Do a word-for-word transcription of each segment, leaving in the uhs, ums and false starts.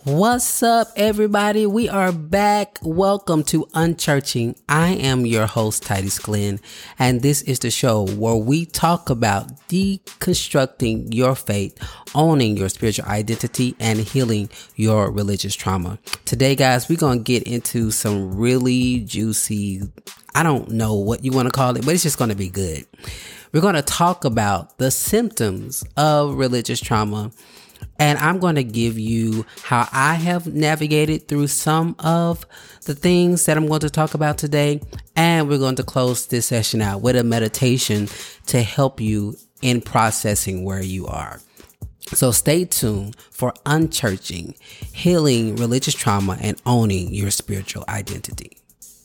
What's up, everybody? We are back. Welcome to Unchurching. I am your host, Titus Glenn, and this is the show where we talk about deconstructing your faith, owning your spiritual identity, and healing your religious trauma. Today, guys, we're going to get into some really juicy, I don't know what you want to call it, but it's just going to be good. We're going to talk about the symptoms of religious trauma. And I'm going to give you how I have navigated through some of the things that I'm going to talk about today. And we're going to close this session out with a meditation to help you in processing where you are. So stay tuned for Unchurching, healing religious trauma and owning your spiritual identity.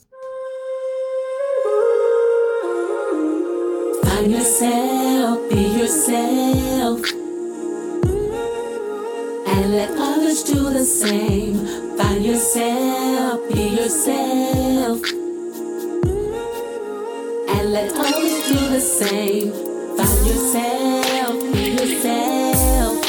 Find yourself, be yourself. And let others do the same. Find yourself, be yourself. And let others do the same. Find yourself, be yourself.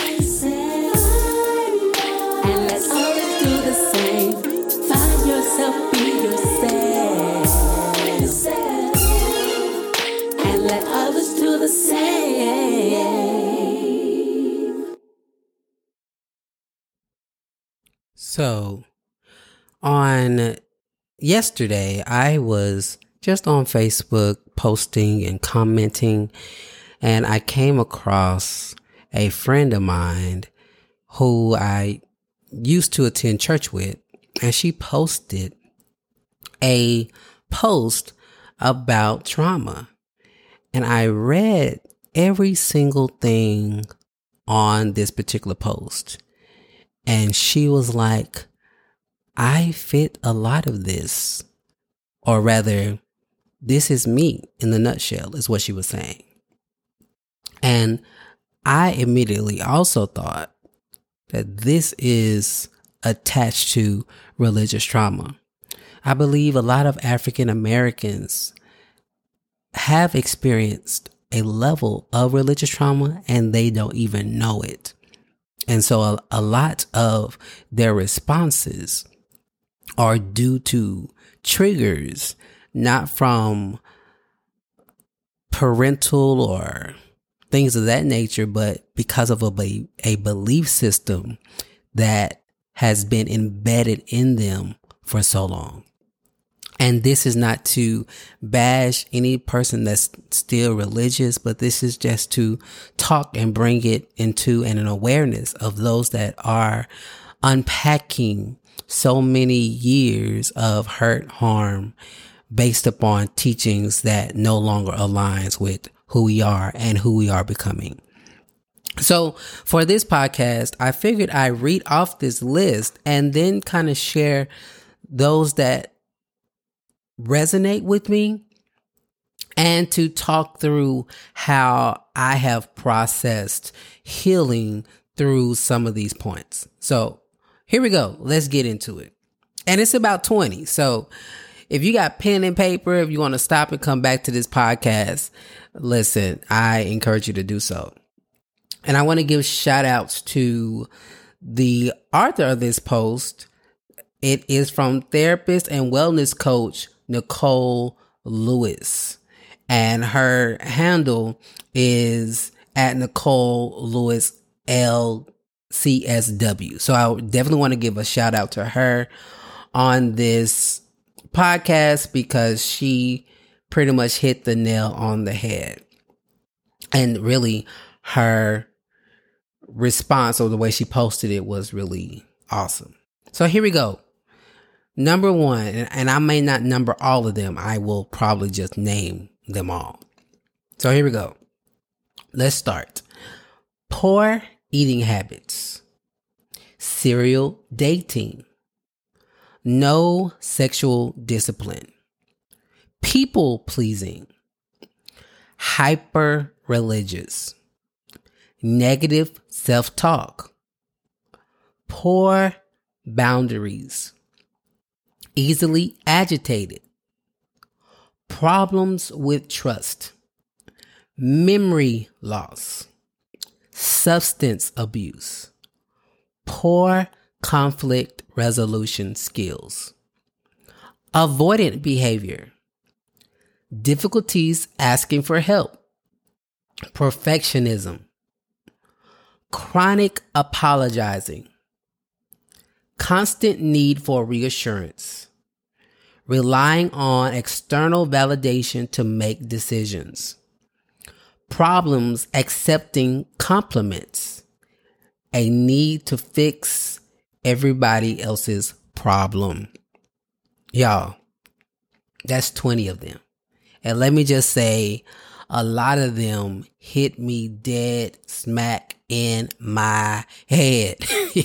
And let others do the same. Find yourself, be yourself. And let others do the same. So, on yesterday, I was just on Facebook posting and commenting, and I came across a friend of mine who I used to attend church with, and she posted a post about trauma. And I read every single thing on this particular post. And she was like, I fit a lot of this, or rather, this is me in the nutshell, is what she was saying. And I immediately also thought that this is attached to religious trauma. I believe a lot of African Americans have experienced a level of religious trauma and they don't even know it. And so a, a lot of their responses are due to triggers, not from parental or things of that nature, but because of a, a belief system that has been embedded in them for so long. And this is not to bash any person that's still religious, but this is just to talk and bring it into an, an awareness of those that are unpacking so many years of hurt, harm based upon teachings that no longer aligns with who we are and who we are becoming. So for this podcast, I figured I'd read off this list and then kind of share those that resonate with me and to talk through how I have processed healing through some of these points. So here we go. Let's get into it. And it's about twenty. So if you got pen and paper, if you want to stop and come back to this podcast, listen, I encourage you to do so. And I want to give shout outs to the author of this post. It is from therapist and wellness coach Nicole Lewis, and her handle is at Nicole Lewis L C S W. So I definitely want to give a shout out to her on this podcast because she pretty much hit the nail on the head. And really her response or the way she posted it was really awesome. So here we go. Number one, and I may not number all of them. I will probably just name them all. So here we go. Let's start. Poor eating habits. Serial dating. No sexual discipline. People pleasing. Hyper religious. Negative self-talk. Poor boundaries. Easily agitated. Problems with trust. Memory loss. Substance abuse. Poor conflict resolution skills. Avoidant behavior, difficulties asking for help, perfectionism, chronic apologizing, constant need for reassurance, relying on external validation to make decisions, problems accepting compliments, a need to fix everybody else's problem. Y'all, that's twenty of them. And let me just say, a lot of them hit me dead smack in my head.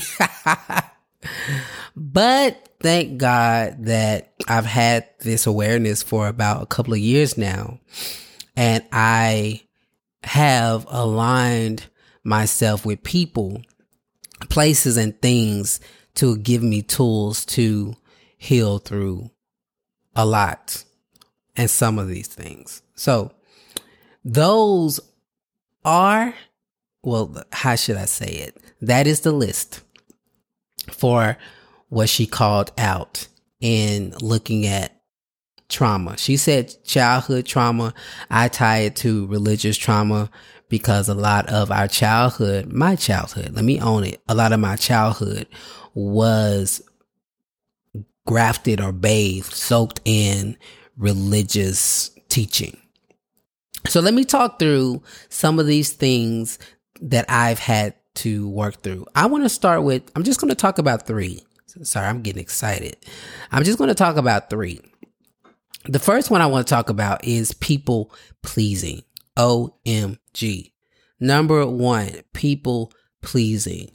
But thank God that I've had this awareness for about a couple of years now. And I have aligned myself with people, places, and things to give me tools to heal through a lot and some of these things. So those are, well, how should I say it? That is the list for what she called out in looking at trauma. She said childhood trauma. I tie it to religious trauma because a lot of our childhood, my childhood, let me own it. A lot of my childhood was grafted or bathed, soaked in religious teaching. So let me talk through some of these things that I've had to work through. I want to start with, I'm just going to talk about three. Sorry, I'm getting excited. I'm just going to talk about three. The first one I want to talk about is people pleasing. O M G. Number one, people pleasing.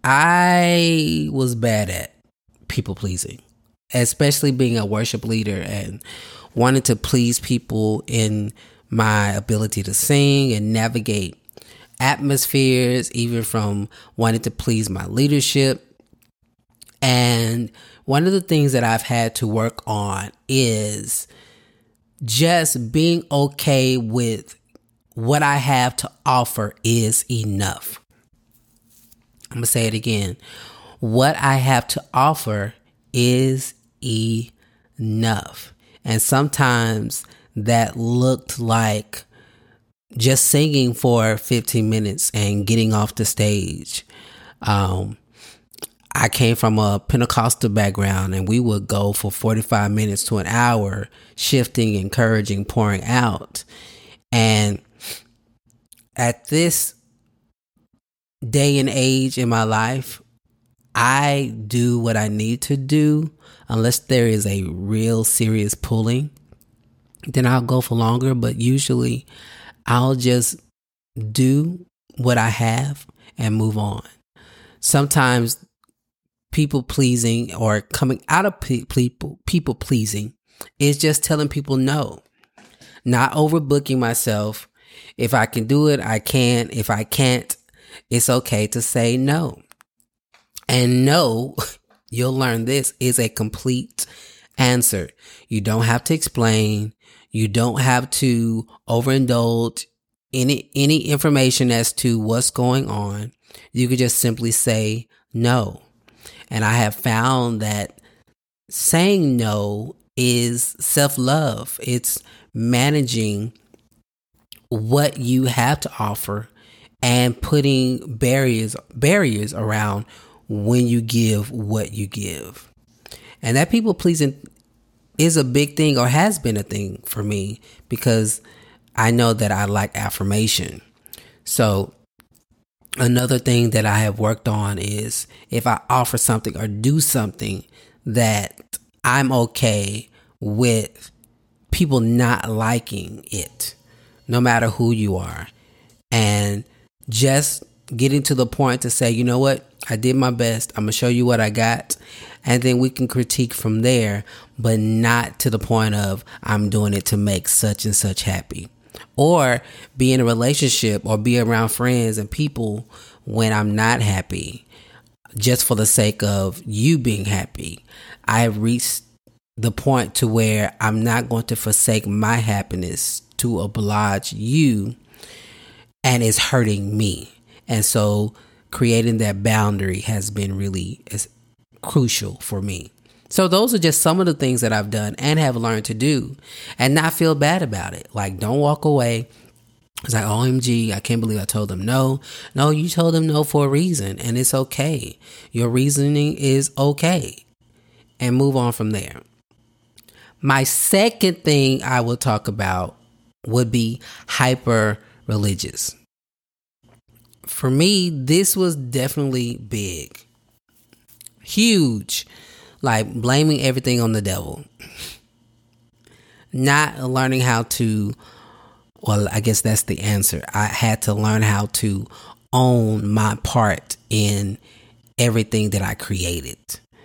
I was bad at people pleasing, especially being a worship leader and wanting to please people in my ability to sing and navigate atmospheres, even from wanting to please my leadership. And one of the things that I've had to work on is just being okay with what I have to offer is enough. I'm going to say it again. What I have to offer is enough. And sometimes that looked like just singing for fifteen minutes and getting off the stage. Um, I came from a Pentecostal background, and we would go for forty-five minutes to an hour, shifting, encouraging, pouring out. And at this day and age in my life, I do what I need to do unless there is a real serious pulling. Then I'll go for longer, but usually I'll just do what I have and move on. Sometimes people pleasing or coming out of pe- people people pleasing is just telling people no, not overbooking myself. If I can do it, I can. If I can't, it's okay to say no. And no, you'll learn this, is a complete answer. You don't have to explain. You don't have to overindulge any any information as to what's going on. You could just simply say no. And I have found that saying no is self-love. It's managing what you have to offer and putting barriers barriers around when you give what you give. And that people pleasing is a big thing, or has been a thing for me, because I know that I like affirmation. So another thing that I have worked on is if I offer something or do something that I'm okay with people not liking it, no matter who you are. And just getting to the point to say, you know what? I did my best. I'm going to show you what I got. And then we can critique from there, but not to the point of I'm doing it to make such and such happy. Or be in a relationship or be around friends and people when I'm not happy, just for the sake of you being happy. I have reached the point to where I'm not going to forsake my happiness to oblige you, and it's hurting me. And so creating that boundary has been really is crucial for me. So those are just some of the things that I've done and have learned to do and not feel bad about it. Like, don't walk away. It's like, O M G, I can't believe I told them no. No, you told them no for a reason, and it's okay. Your reasoning is okay. And move on from there. My second thing I will talk about would be hyper religious. For me, this was definitely big. Huge. Like blaming everything on the devil. Not learning how to, well, I guess that's the answer. I had to learn how to own my part in everything that I created.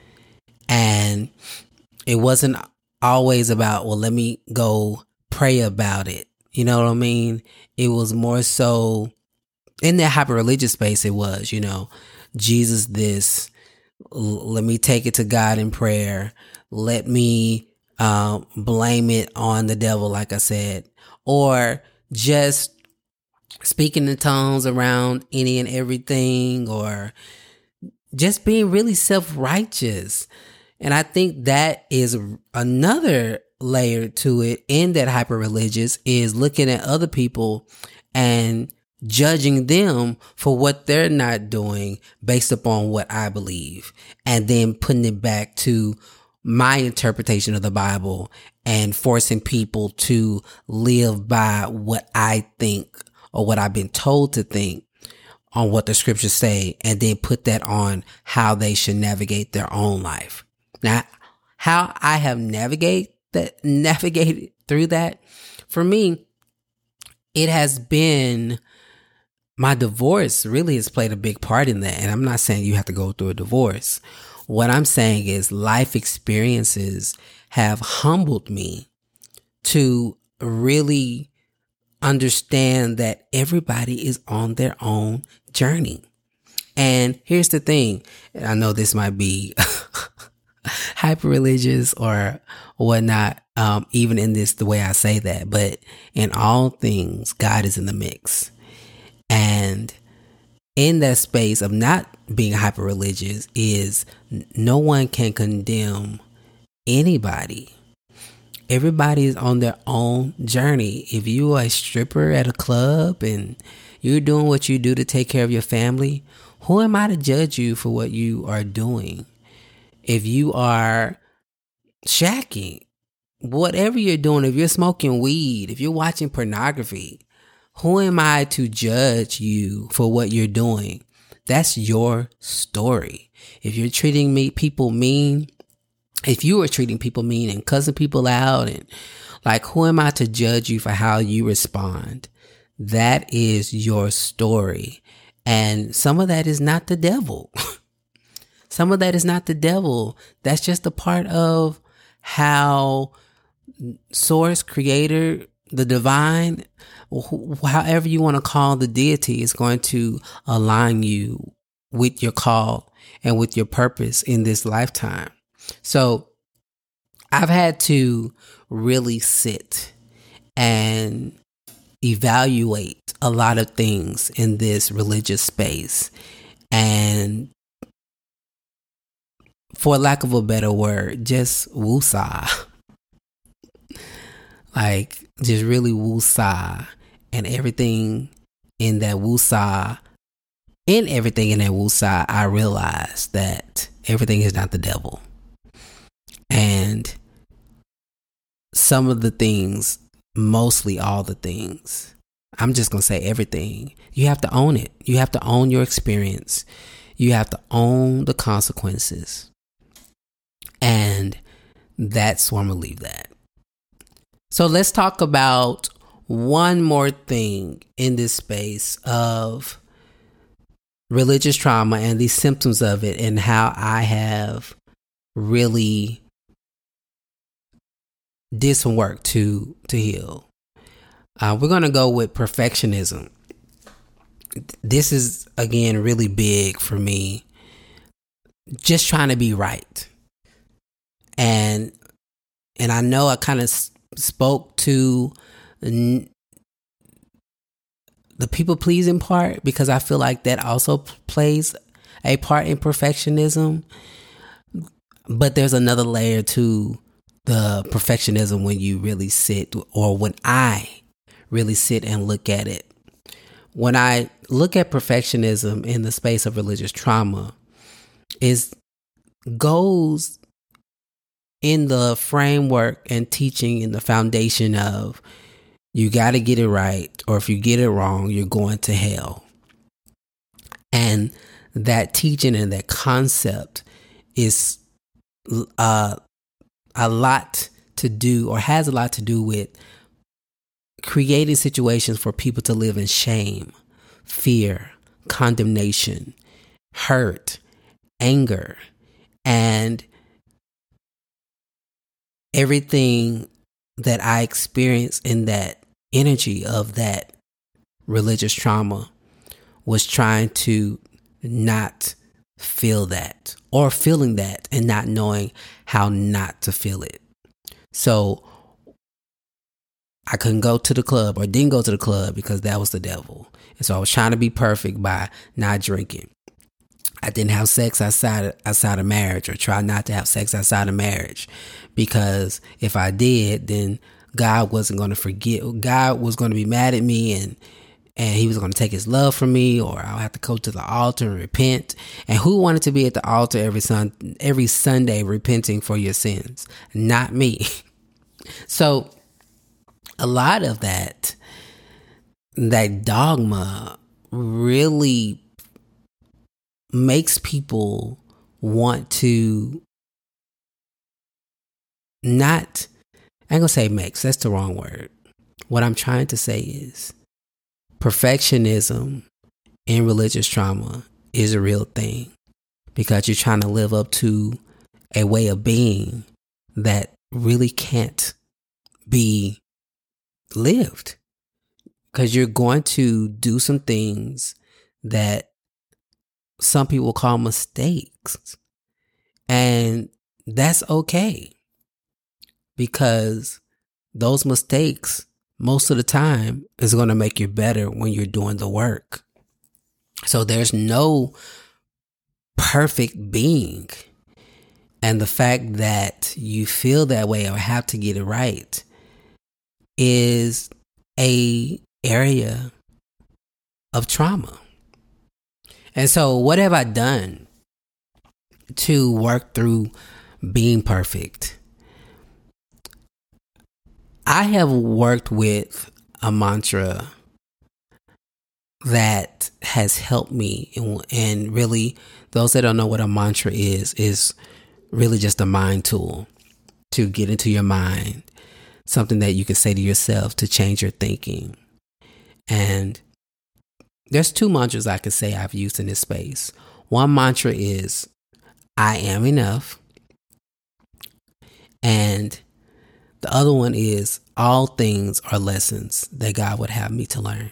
And it wasn't always about, well, let me go pray about it. You know what I mean? It was more so in that hyper religious space. It was, you know, Jesus this, l- let me take it to God in prayer. Let me uh, blame it on the devil, like I said, or just speaking in tongues around any and everything, or just being really self-righteous. And I think that is another layer to it in that hyper religious is looking at other people and judging them for what they're not doing based upon what I believe, and then putting it back to my interpretation of the Bible and forcing people to live by what I think or what I've been told to think on what the scriptures say, and then put that on how they should navigate their own life. Now, how I have navigate that, navigated through that, for me, it has been my divorce really has played a big part in that. And I'm not saying you have to go through a divorce. What I'm saying is life experiences have humbled me to really understand that everybody is on their own journey. And here's the thing. I know this might be hyper religious or whatnot, um, even in this, the way I say that, but in all things, God is in the mix. And in that space of not being hyper religious is no one can condemn anybody. Everybody is on their own journey. If you are a stripper at a club and you're doing what you do to take care of your family, who am I to judge you for what you are doing? If you are shacking, whatever you're doing, if you're smoking weed, if you're watching pornography, who am I to judge you for what you're doing? That's your story. If you're treating me people mean, if you are treating people mean and cussing people out, and like, who am I to judge you for how you respond? That is your story. And some of that is not the devil. Some of that is not the devil. That's just a part of how source, creator, the divine, wh- however you want to call the deity, is going to align you with your call and with your purpose in this lifetime. So I've had to really sit and evaluate a lot of things in this religious space, and for lack of a better word, just woosah. Like, just really woosah. And everything in that woosah, in everything in that woosah, I realized that everything is not the devil. And some of the things, mostly all the things, I'm just going to say everything, you have to own it. You have to own your experience. You have to own the consequences. And that's where I'm going to leave that. So let's talk about one more thing in this space of religious trauma and the symptoms of it, and how I have really did some work to, to heal. Uh, we're going to go with perfectionism. This is, again, really big for me. Just trying to be right. And and I know I kind of s- spoke to n- the people pleasing part, because I feel like that also plays a part in perfectionism. But there's another layer to the perfectionism when you really sit, or when I really sit and look at it. When I look at perfectionism in the space of religious trauma, is goes in the framework and teaching in the foundation of you got to get it right, or if you get it wrong, you're going to hell. And that teaching and that concept is uh, a lot to do, or has a lot to do with creating situations for people to live in shame, fear, condemnation, hurt, anger, and everything that I experienced in that energy of that religious trauma was trying to not feel that, or feeling that and not knowing how not to feel it. So I couldn't go to the club, or didn't go to the club, because that was the devil. And so I was trying to be perfect by not drinking. I didn't have sex outside outside of marriage, or try not to have sex outside of marriage, because if I did, then God wasn't going to forget. God was going to be mad at me, and and he was going to take his love from me, or I'll have to go to the altar and repent. And who wanted to be at the altar every sun every Sunday repenting for your sins? Not me. So a lot of that that dogma really makes people want to not, I ain't gonna say makes, that's the wrong word. What I'm trying to say is perfectionism in religious trauma is a real thing, because you're trying to live up to a way of being that really can't be lived, because you're going to do some things that some people call mistakes, and that's okay, because those mistakes most of the time is going to make you better when you're doing the work. So there's no perfect being, and the fact that you feel that way or have to get it right is a area of trauma. And so what have I done to work through being perfect? I have worked with a mantra that has helped me. And really, those that don't know what a mantra is, is really just a mind tool to get into your mind. Something that you can say to yourself to change your thinking. And there's two mantras I could say I've used in this space. One mantra is, I am enough. And the other one is, all things are lessons that God would have me to learn.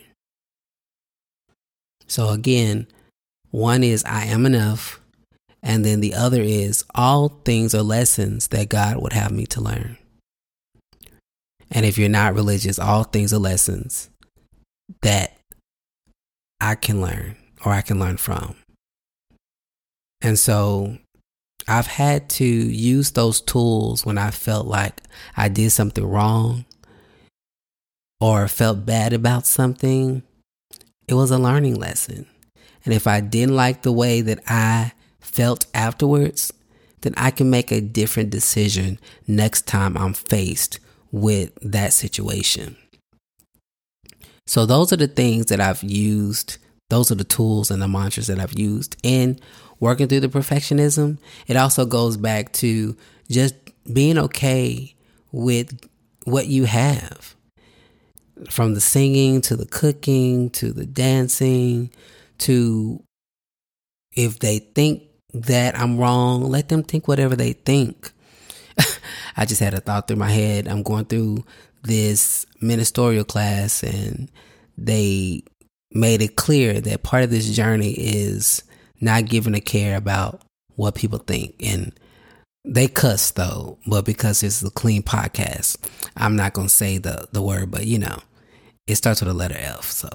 So again, one is, I am enough. And then the other is, all things are lessons that God would have me to learn. And if you're not religious, all things are lessons that I can learn, or I can learn from. And so I've had to use those tools when I felt like I did something wrong or felt bad about something. It was a learning lesson. And if I didn't like the way that I felt afterwards, then I can make a different decision next time I'm faced with that situation. So those are the things that I've used. Those are the tools and the mantras that I've used in working through the perfectionism. It also goes back to just being okay with what you have. From the singing to the cooking to the dancing to, if they think that I'm wrong, let them think whatever they think. I just had a thought through my head. I'm going through this ministerial class, and they made it clear that part of this journey is not giving a care about what people think. And they cuss though, but because it's a clean podcast, I'm not going to say the, the word, but you know, it starts with a letter F. So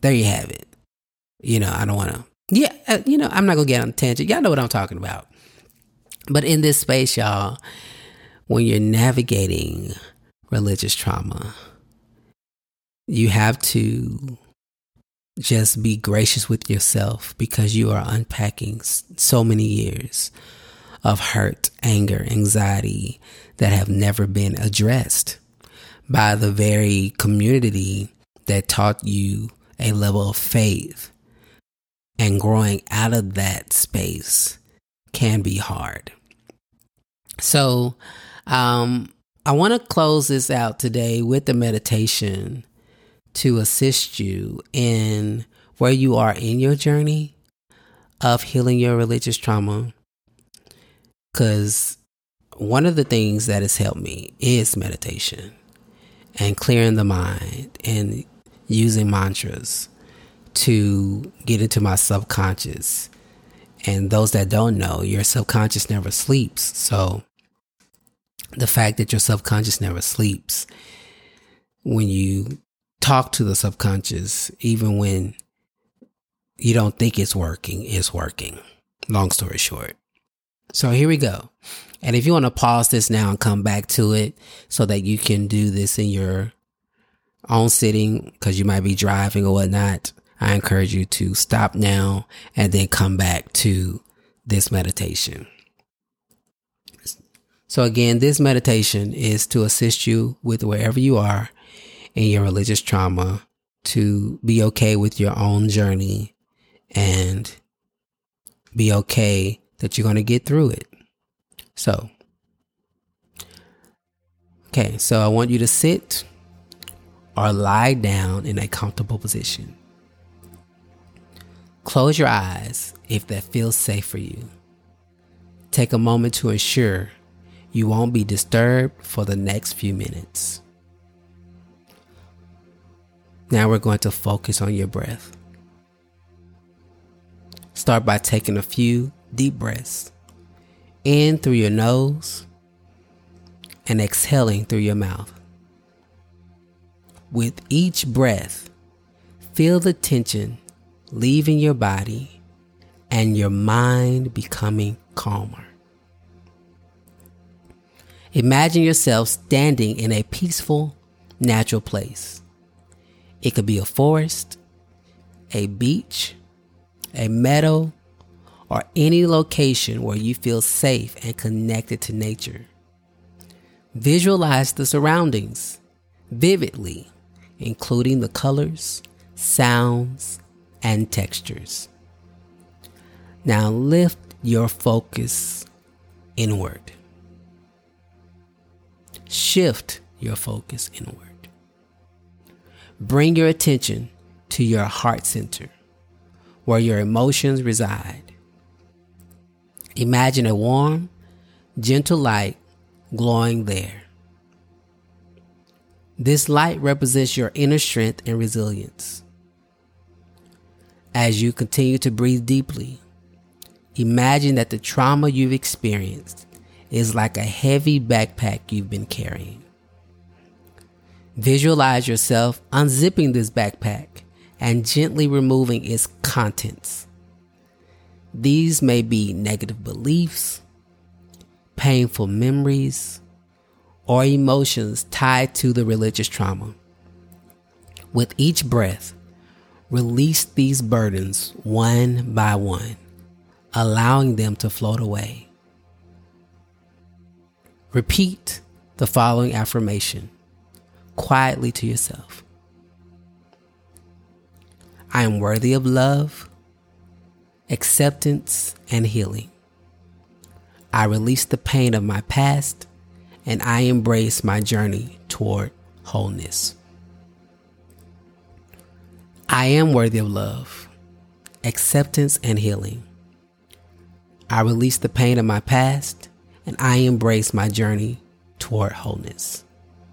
there you have it. You know, I don't want to, yeah, uh, you know, I'm not going to get on a tangent. Y'all know what I'm talking about. But in this space, y'all, when you're navigating religious trauma, you have to just be gracious with yourself because you are unpacking so many years of hurt, anger, anxiety that have never been addressed by the very community that taught you a level of faith. And growing out of that space can be hard. So um, I want to close this out today with the meditation to assist you in where you are in your journey of healing your religious trauma. Because one of the things that has helped me is meditation and clearing the mind and using mantras to get into my subconscious. And those that don't know, your subconscious never sleeps. So the fact that your subconscious never sleeps, when you talk to the subconscious, even when you don't think it's working, it's working. Long story short. So here we go. And if you want to pause this now and come back to it so that you can do this in your own sitting, because you might be driving or whatnot, I encourage you to stop now and then come back to this meditation. So again, this meditation is to assist you with wherever you are in your religious trauma, to be okay with your own journey and be okay that you're going to get through it. So, okay, so I want you to sit or lie down in a comfortable position. Close your eyes if that feels safe for you. Take a moment to ensure you won't be disturbed for the next few minutes. Now we're going to focus on your breath. Start by taking a few deep breaths in through your nose and exhaling through your mouth. With each breath, feel the tension leaving your body and your mind becoming calmer. Imagine yourself standing in a peaceful, natural place. It could be a forest, a beach, a meadow, or any location where you feel safe and connected to nature. Visualize the surroundings vividly, including the colors, sounds, and textures. Now lift your focus inward. Shift your focus inward. Bring your attention to your heart center, where your emotions reside. Imagine a warm, gentle light glowing there. This light represents your inner strength and resilience. As you continue to breathe deeply, imagine that the trauma you've experienced is like a heavy backpack you've been carrying. Visualize yourself unzipping this backpack and gently removing its contents. These may be negative beliefs, painful memories, or emotions tied to the religious trauma. With each breath, release these burdens one by one, allowing them to float away. Repeat the following affirmation quietly to yourself. I am worthy of love, acceptance, and healing. I release the pain of my past, and I embrace my journey toward wholeness. I am worthy of love, acceptance, and healing. I release the pain of my past, and I embrace my journey toward wholeness.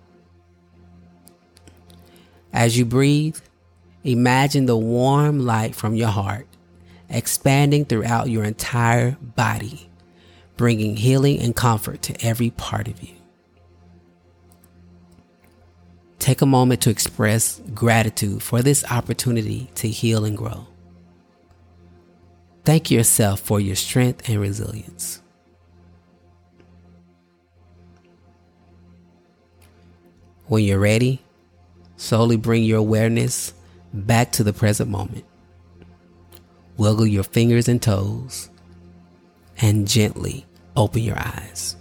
As you breathe, imagine the warm light from your heart expanding throughout your entire body, bringing healing and comfort to every part of you. Take a moment to express gratitude for this opportunity to heal and grow. Thank yourself for your strength and resilience. When you're ready, slowly bring your awareness back to the present moment. Wiggle your fingers and toes and gently open your eyes.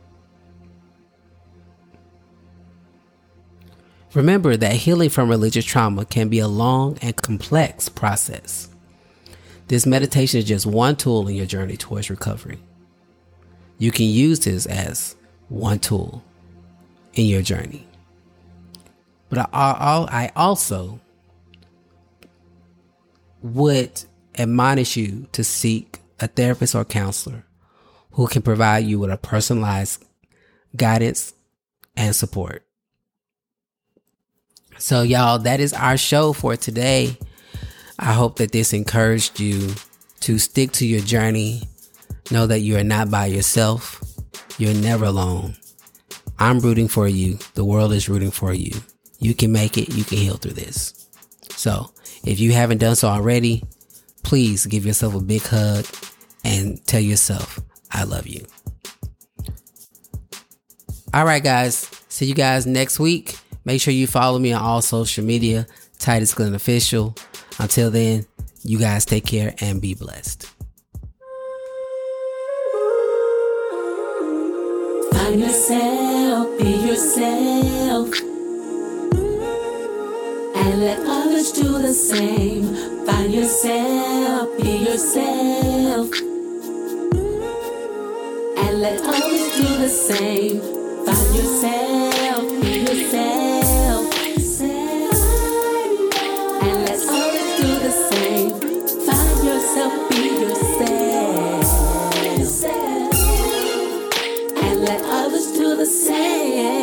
Remember that healing from religious trauma can be a long and complex process. This meditation is just one tool in your journey towards recovery. You can use this as one tool in your journey. But I, I, I also would admonish you to seek a therapist or counselor who can provide you with a personalized guidance and support. So y'all, that is our show for today. I hope that this encouraged you to stick to your journey. Know that you are not by yourself. You're never alone. I'm rooting for you. The world is rooting for you. You can make it. You can heal through this. So if you haven't done so already, please give yourself a big hug and tell yourself, I love you. All right, guys. See you guys next week. Make sure you follow me on all social media, Titus Glenn Official. Until then, you guys take care and be blessed. Find yourself, be yourself, and let others do the same. Find yourself, be yourself, and let others do the same. Find yourself, be yourself. Yourself, be yourself, and let others do the same.